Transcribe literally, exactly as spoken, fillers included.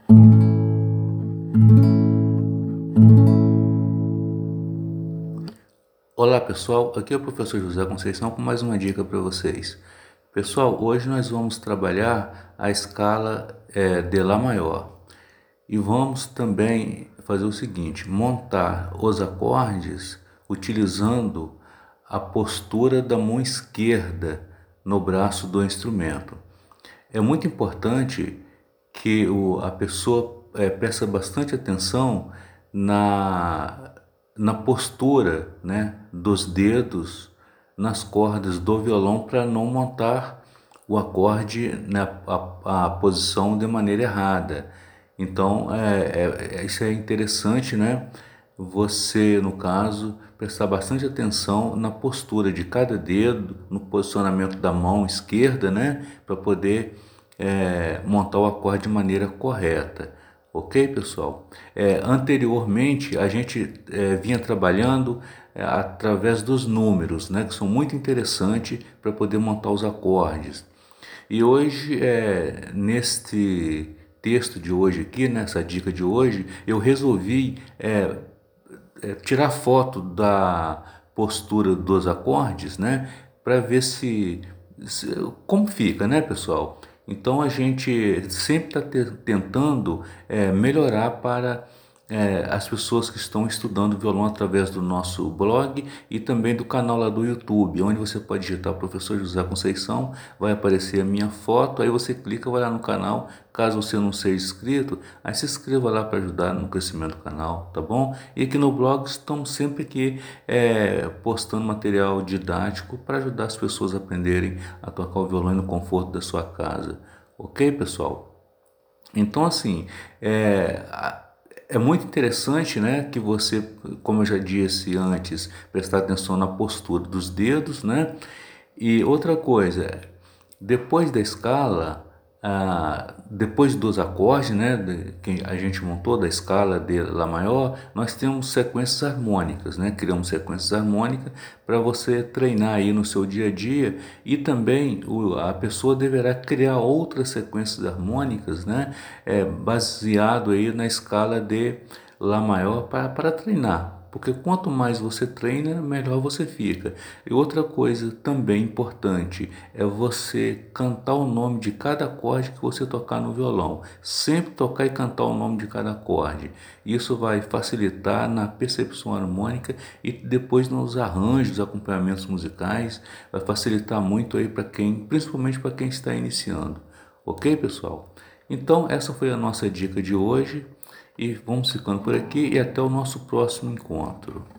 Olá pessoal, aqui é o professor José Conceição com mais uma dica para vocês. Pessoal, hoje nós vamos trabalhar a escala é, de Lá maior e vamos também fazer o seguinte: montar os acordes utilizando a postura da mão esquerda no braço do instrumento. É muito importante que o, a pessoa é, preste bastante atenção na, na postura, né, dos dedos nas cordas do violão para não montar o acorde na a, a posição de maneira errada. Então, é, é, é- isso é interessante, né? Você, no caso, prestar bastante atenção na postura de cada dedo, no posicionamento da mão esquerda, né? Para poder é, montar o acorde de maneira correta. Ok, pessoal? É, anteriormente, a gente é, vinha trabalhando é, através dos números, né? Que são muito interessantes para poder montar os acordes. E hoje, é, neste texto de hoje aqui, nessa dica de hoje, eu resolvi é, é, tirar foto da postura dos acordes, né, para ver se, se como fica, né, pessoal? Então a gente sempre está tentando é, melhorar para é, as pessoas que estão estudando violão através do nosso blog e também do canal lá do YouTube, onde você pode digitar Professor José Conceição, vai aparecer a minha foto, aí você clica, vai lá no canal. Caso você não seja inscrito, aí se inscreva lá para ajudar no crescimento do canal, tá bom? E aqui no blog estamos sempre aqui é, postando material didático para ajudar as pessoas a aprenderem a tocar o violão no conforto da sua casa. Ok, pessoal? Então, assim, é, é muito interessante, né, que você, como eu já disse antes, prestar atenção na postura dos dedos, né? E outra coisa, depois da escala, ah, depois dos acordes, né, de- que a gente montou da escala de Lá maior, nós temos sequências harmônicas, né? Criamos sequências harmônicas para você treinar aí no seu dia a dia e também o, a pessoa deverá criar outras sequências harmônicas, né, é, baseado aí na escala de Lá maior para, para treinar. Porque quanto mais você treina, melhor você fica. E outra coisa também importante é você cantar o nome de cada acorde que você tocar no violão. Sempre tocar e cantar o nome de cada acorde. Isso vai facilitar na percepção harmônica e depois nos arranjos, acompanhamentos musicais. Vai facilitar muito aí para quem, principalmente para quem está iniciando. Ok, pessoal? Então, essa foi a nossa dica de hoje. E vamos ficando por aqui e até o nosso próximo encontro.